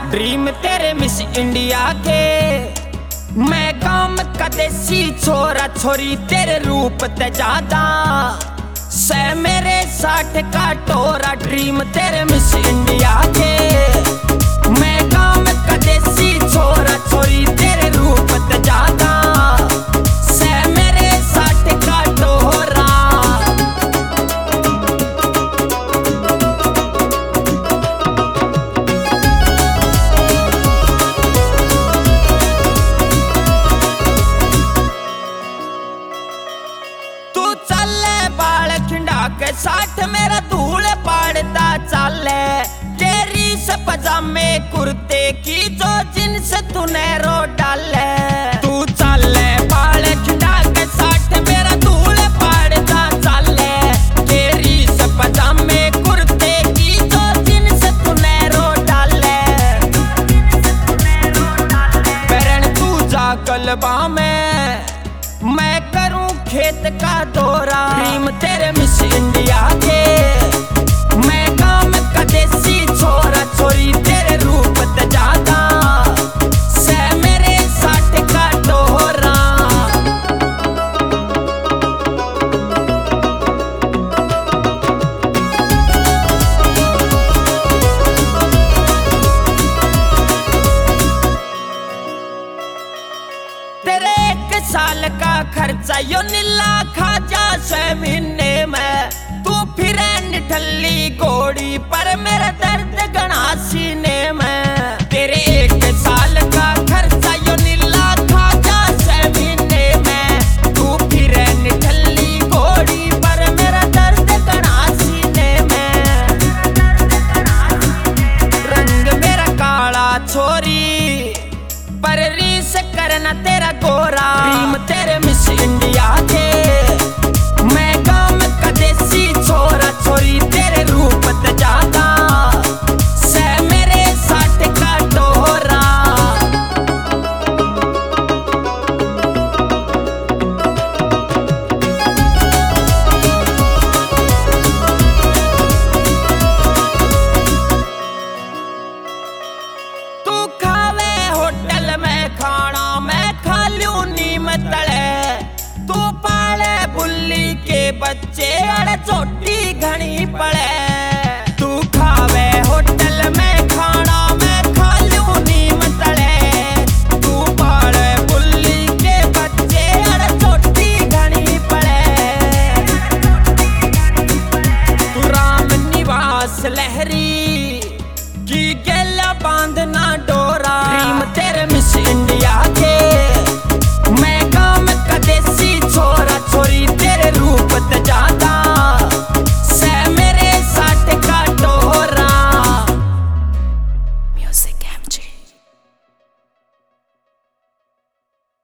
Dream तेरे Miss India के, मैं गांव का देसी छोरा छोरी तेरे रूप ते ज्यादा से मेरे 60 का टोरा। ड्रीम तेरे मिस इंडिया के, मैं गांव का देसी छोरा छोरी तेरे रूप ते ज्यादा से मेरे 60 का टोरा। के 60 मेरा धूल पाड़ता चाले, तेरी से पजामे कुर्ते की जो जिन्स तूने रो डाले। तू चाले बाल खिंडा के 60 मेरा धूल पाड़ता चाले, तेरी से पजामे कुर्ते की जो जिन्स तूने रो डाले। पैरण तू जा कलबा में, मैं करूं खेत का दौरा। ड्रीम तेरे मिस इंडिया के, मैं गांव का देसी छोरा छोरी तेरे रूप ते ज्यादा से मेरे 60 का टोरा। तेरे 1 साल का खर्चा यो नीला खा जा 6 महीने में। तू फिर निठल्ली घोड़ी पर मेरा दर्द गणा सीने में। तेरे 1 साल का खर्चा यो नीला खा जा 6 महीने में। तू फिर निठल्ली घोड़ी पर मेरा दर्द गणा सीने में। रंग मेरा काला छोरी पर रीस करना तेरा गोरा। ड्रीम तेरे मिस इंडिया के, मैं गांव का देसी छोरा छोरी तेरे रूप ते ज्यादा से मेरे 60 का टोरा। तू खावे होटल में खाना, मैं खा लूं नीम तले। तू पाले बुल्ली के बच्चे अड़ चोटी घनी पड़े। तू खावे होटल में खाना, मैं खा लूं नीम तले। तू पाले बुल्ली के बच्चे अड़ चोटी घनी पड़े। तू राम निवास लहरी